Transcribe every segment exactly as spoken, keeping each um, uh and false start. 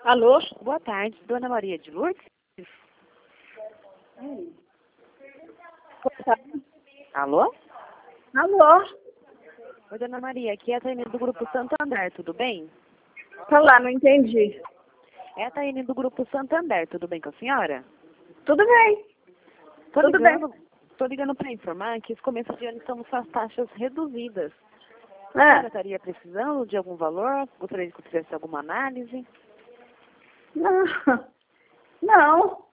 Alô? Boa tarde, Dona Maria de Lourdes? Boa tarde. Alô? Alô? Oi, Dona Maria, aqui é a Taine do Grupo Santander, tudo bem? Olá, não entendi. É a Taine do Grupo Santander, tudo bem com a senhora? Tudo bem. Tô Tudo ligando, tô ligando para informar que esse começo de ano estamos com as taxas reduzidas. A senhora Ah, estaria precisando de algum valor? Gostaria de que eu fizesse alguma análise? não. Não.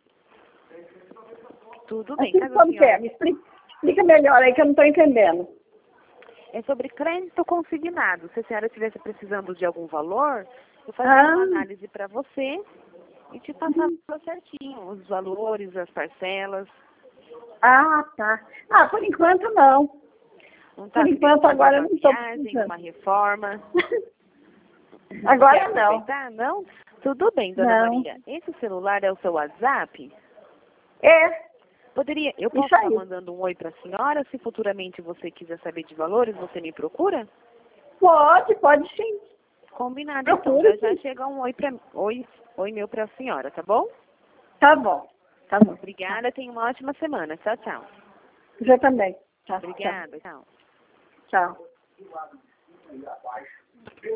Tudo bem, Assim caso a como que é? senhora... Me explica, explica melhor aí que eu não estou entendendo. É sobre crédito consignado. Se a senhora estivesse precisando de algum valor, eu fazia Ah, uma análise para você e te passava certinho os valores, as parcelas. ah, tá. Ah, por enquanto não. Não tá Por querendo enquanto fazer agora eu uma não estou viagem, precisando. uma reforma? Agora Quer não. aproveitar? Não? Tudo bem, Dona Não. Maria. Esse celular é o seu WhatsApp? É, Poderia, eu posso isso estar aí. mandando um oi para a senhora? Se futuramente você quiser saber de valores, você me procura? Pode, pode sim. Combinado, então. Procura Já já sim. chega um oi, pra, oi, oi meu para a senhora, tá bom? Tá bom. Tá bom. Obrigada, tenha uma ótima semana. Tchau, tchau. Eu também. Tá, tchau. Obrigada, tchau. Tchau.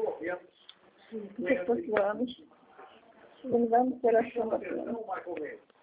Depois do ano, chegamos pela chama.